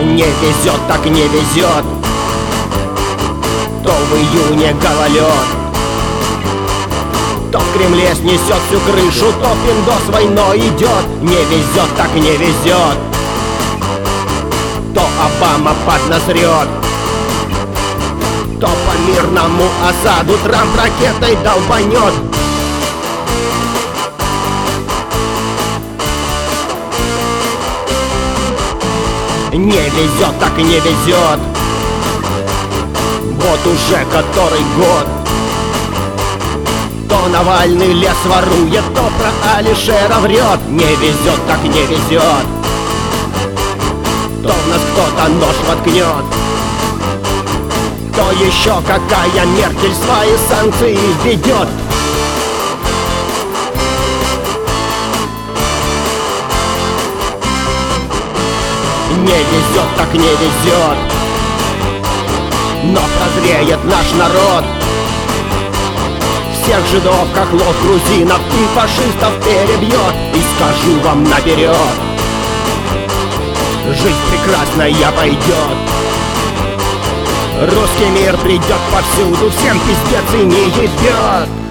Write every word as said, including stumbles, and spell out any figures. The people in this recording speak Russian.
Не везет, так не везет. То в июне гололед, то в Кремле снесет всю крышу, то пиндос войной идет. Не везет, так не везет. То Обама поднасрет, то по мирному осаду Трамп ракетой долбанет. Не везет, так не везет. Вот уже который год то Навальный лес ворует, то про Алишера врет. Не везет, так не везет. То в нас кто-то нож воткнет, то еще какая Меркель свои санкции введет. Не везет, так не везет. Но прозреет наш народ. Всех жидов, хохлов, грузинов и фашистов перебьет. И скажу вам наперед, жизнь прекрасная пойдет. Русский мир придет повсюду, всем пиздец и не ебет.